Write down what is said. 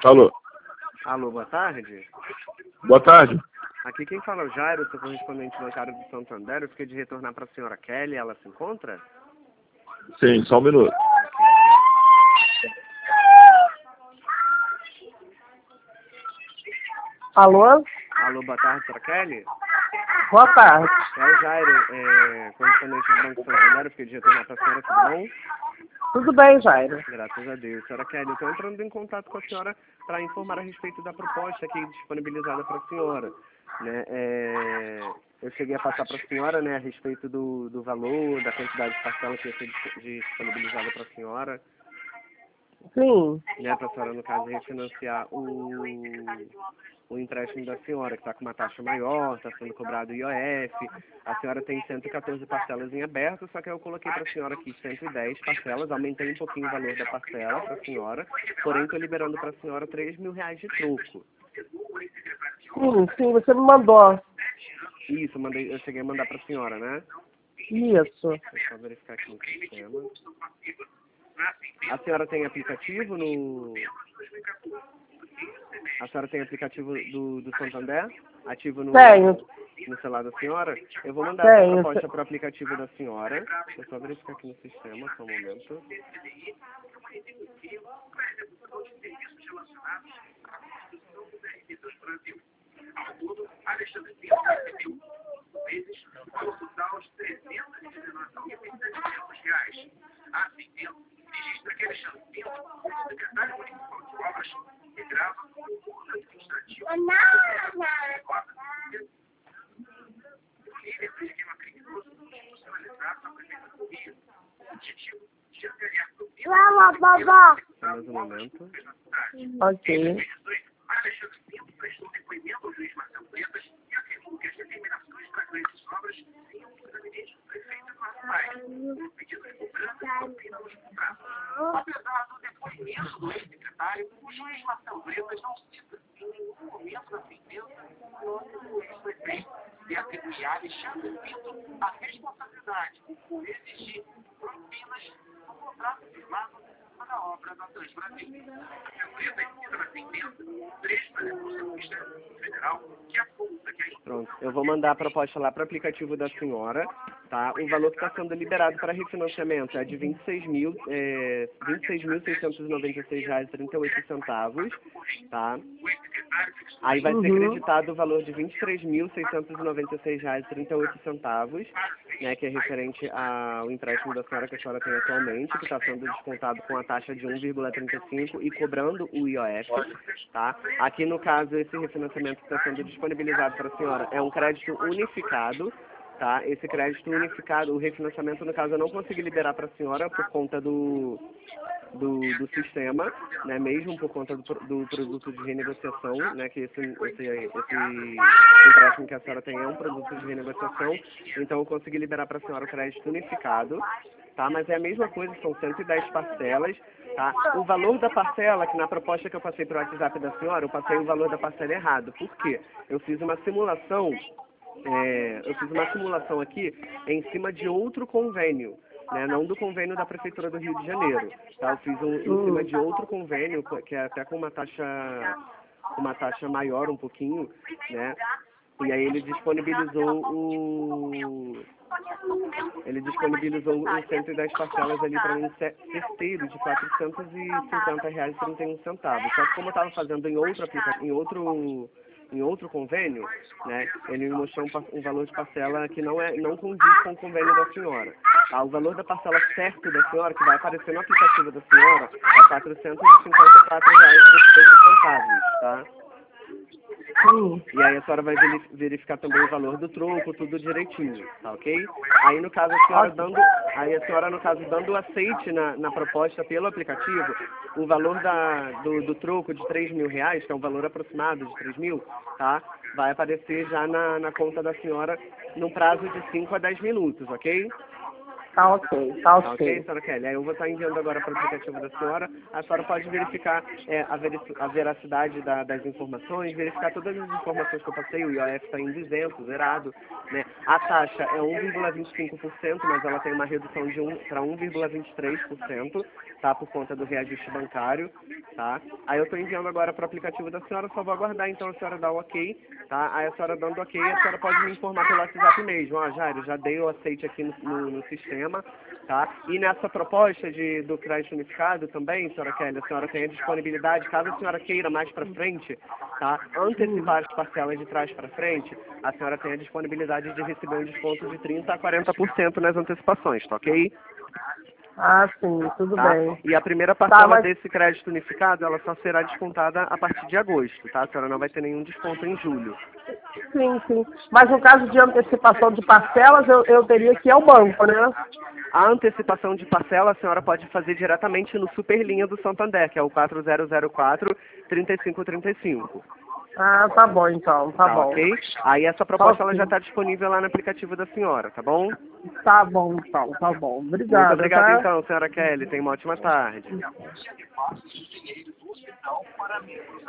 Alô. Alô, boa tarde. Boa tarde. Aqui quem fala é o Jairo, sou correspondente bancário do Santander. Eu fiquei de retornar para a senhora Kelly, ela se encontra? Sim, só um minuto. Alô? Alô, boa tarde, senhora Kelly. Boa tarde. É o Jairo, correspondente do Banco Santander. Eu fiquei de retornar para a senhora, tudo bom? Tudo bem, Jairo? Graças a Deus. Senhora Kelly, eu estou entrando em contato com a senhora para informar a respeito da proposta aqui disponibilizada para a senhora. Né? Eu cheguei a passar para a senhora, né, a respeito do valor, da quantidade de parcela que ia ser disponibilizada para a senhora. Sim. Né, para a senhora, no caso, refinanciar o empréstimo da senhora, que está com uma taxa maior, está sendo cobrado IOF. A senhora tem 114 parcelas em aberto, só que eu coloquei para a senhora aqui 110 parcelas, aumentei um pouquinho o valor da parcela para a senhora, porém estou liberando para a senhora R$3.000 de troco. Sim, você me mandou. Isso, eu cheguei a mandar para a senhora, né? Isso. Deixa eu só verificar aqui no sistema. A senhora tem aplicativo no... A senhora tem aplicativo do Santander? Ativo no celular da senhora? Eu vou mandar essa proposta para o aplicativo da senhora. Deixa eu só verificar aqui no sistema, só um momento. Só mais um momento. Ok. Apesar do depoimento do ex-secretário, o juiz Marcelo Bretas não cita em nenhum momento da sentença o nome do ex-prefeito e atribui a Alexandre Pinto a responsabilidade de exigir propinas no contrato firmado para a obra da Transbrasil. Marcelo Bretas cita na sentença 3 para denúncia do Ministério Público Federal que aponta que a... Pronto, eu vou mandar a proposta lá para o aplicativo da senhora, tá? O valor que está sendo liberado para refinanciamento é de R$26.696,38, tá? Aí vai ser creditado o valor de R$23.696,38, né, que é referente ao empréstimo da senhora que a senhora tem atualmente, que está sendo descontado com a taxa de 1,35 e cobrando o IOF, tá? Aqui no caso, esse refinanciamento que está sendo disponibilizado para a senhora é um crédito unificado, tá? Esse crédito unificado, o refinanciamento, no caso, eu não consegui liberar para a senhora por conta do sistema, né, mesmo por conta do produto de renegociação, né, que esse empréstimo que a senhora tem é um produto de renegociação, então eu consegui liberar para a senhora o crédito unificado, tá? Mas é a mesma coisa, são 110 parcelas, tá? O valor da parcela, que na proposta que eu passei para o WhatsApp da senhora, eu passei o valor da parcela errado. Por quê? Eu fiz uma simulação aqui em cima de outro convênio, né, não do convênio da Prefeitura do Rio de Janeiro, tá? Eu fiz em cima de outro convênio, que é até com uma taxa maior um pouquinho, né? E aí ele disponibilizou os 110 parcelas ali para um certeiro de R$450,31. Só que como eu estava fazendo em outro convênio, né, ele me mostrou um valor de parcela que não condiz com o convênio da senhora. Tá? O valor da parcela certo da senhora, que vai aparecer no aplicativo da senhora, é R$454,28, tá? E aí a senhora vai verificar também o valor do troco, tudo direitinho, tá ok? Aí no caso a senhora dando aceite na proposta pelo aplicativo, o valor do troco de R$3.000, que é um valor aproximado de 3.000, tá? Vai aparecer já na conta da senhora no prazo de 5 a 10 minutos, ok? Tá ok, tá Tá ok, ok. senhora Kelly? Aí eu vou estar enviando agora para o aplicativo da senhora. A senhora pode verificar a veracidade das informações, verificar todas as informações que eu passei. O IOF está em 200, zerado. Né? A taxa é 1,25%, mas ela tem uma redução de para 1,23%, tá? Por conta do reajuste bancário, tá? Aí eu estou enviando agora para o aplicativo da senhora, só vou aguardar então a senhora dar o ok, tá? Aí a senhora dando ok, a senhora pode me informar pelo WhatsApp mesmo. Ó, Jairo, já dei o aceite aqui no sistema, tá? E nessa proposta do crédito unificado também, senhora Kelly, a senhora tem a disponibilidade, caso a senhora queira mais para frente, tá? Antecipar as parcelas de trás para frente, a senhora tem a disponibilidade de receber um desconto de 30% a 40% nas antecipações, tá ok? Ah, sim, tudo Tá? bem. E a primeira parcela mas- desse crédito unificado, ela só será descontada a partir de agosto, tá? A senhora não vai ter nenhum desconto em julho. Sim, sim. Mas no caso de antecipação de parcelas, eu teria que ir ao banco, né? A antecipação de parcela a senhora pode fazer diretamente no Superlinha do Santander, que é o 4004-3535. Ah, tá bom então, tá bom. Ok? Aí essa proposta ela Ok. já está disponível lá no aplicativo da senhora, tá bom? Tá bom então, tá bom. Muito Obrigada, obrigado tá? então, senhora Kelly. Tenha uma ótima tarde.